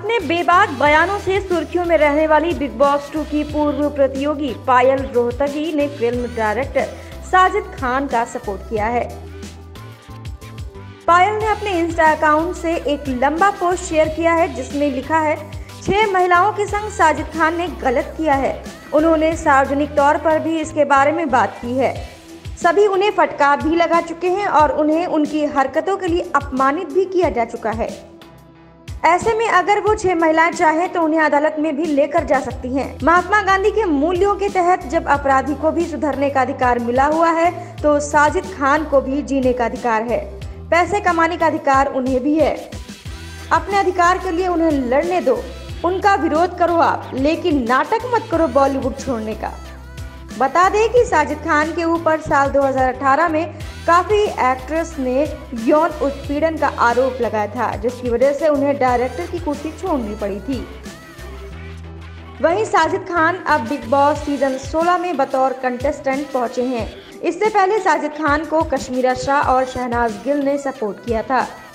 अपने बेबाक बयानों से सुर्खियों में रहने वाली बिग बॉस 2 की पूर्व प्रतियोगी पायल रोहतगी ने फिल्म डायरेक्टर साजिद खान का सपोर्ट किया है। पायल ने अपने इंस्टा अकाउंट से एक लंबा पोस्ट शेयर किया है जिसमें लिखा है, 6 महिलाओं के संग साजिद खान ने गलत किया है। उन्होंने सार्वजनिक तौर पर भी इसके बारे में बात की है। सभी उन्हें फटकार भी लगा चुके हैं और उन्हें उनकी हरकतों के लिए अपमानित भी किया जा चुका है। ऐसे में अगर वो 6 महिलाएं चाहें तो उन्हें अदालत में भी लेकर जा सकती हैं। महात्मा गांधी के मूल्यों के तहत जब अपराधी को भी सुधरने का अधिकार मिला हुआ है तो साजिद खान को भी जीने का अधिकार है। पैसे कमाने का अधिकार उन्हें भी है। अपने अधिकार के लिए उन्हें लड़ने दो, उनका विरोध करो आप, लेकिन नाटक मत करो बॉलीवुड छोड़ने का। बता दें कि साजिद खान के ऊपर साल 2018 में काफी एक्ट्रेस ने यौन उत्पीड़न का आरोप लगाया था, जिसकी वजह से उन्हें डायरेक्टर की कुर्सी छोड़नी पड़ी थी। वहीं साजिद खान अब बिग बॉस सीजन 16 में बतौर कंटेस्टेंट पहुंचे हैं। इससे पहले साजिद खान को कश्मीरा शाह और शहनाज गिल ने सपोर्ट किया था।